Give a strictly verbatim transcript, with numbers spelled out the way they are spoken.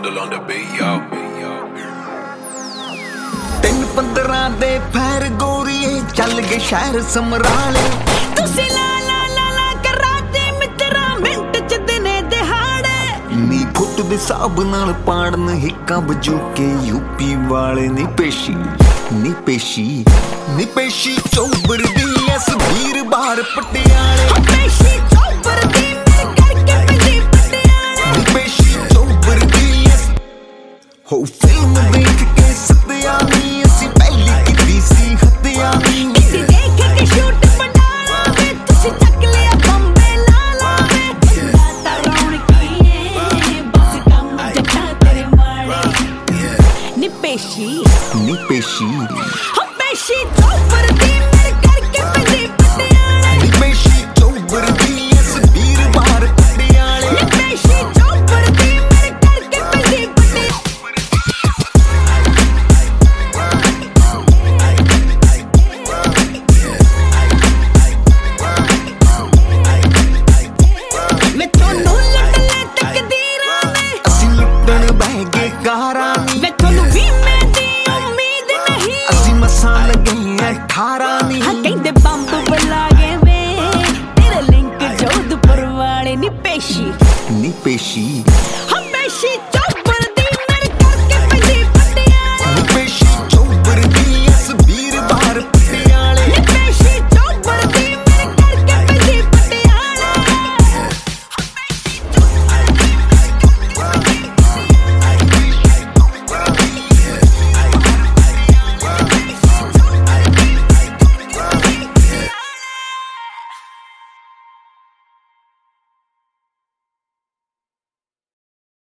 Vandal on the beat, yo. ਤਿੰਨ ਪੰਦਰਾਂ ਦੇ ਫੈਰ ਗੋਰੀਏ ਚੱਲ ਗਏ ਸ਼ਹਿਰ ਸਮਰਾਲੇ ਤੁਸੀਂ ਲਾ ਲਾ ਲਾ ਲਾ ਕਰਾਤੇ ਮਿੱਤਰਾ ਮਿੰਟ ਚ ਦਿਨੇ ਦਿਹਾੜੇ ਨੀ ਫੁੱਟ ਦੇ ਹਿਸਾਬ ਨਾਲ ਪਾੜਨ ਹਿੱਕਾਂ ਵਜੂ ਕੇ ਯੂਪੀ ਵਾਲੇ ਨੀ ਪੇਸ਼ੀ ਨੀ ਪੇਸ਼ੀ ਨੀ ਪੇਸ਼ੀ ਚੌਬਰ ਦੀ ਐਸ ਵੀਰ ਬਾਹਰ ਪਟਿਆਲੇ ਪੇਸ਼ੀ ਚੌਬਰ ਦੀ ਮੇਰੇ ਕਰਕੇ ਪੈਂਦੀ ਪਟਿਆਲੇ ਨੀ ਪੇਸ਼ੀ ਚੌਬਰ ਦੀ ਐਸ ਹੋ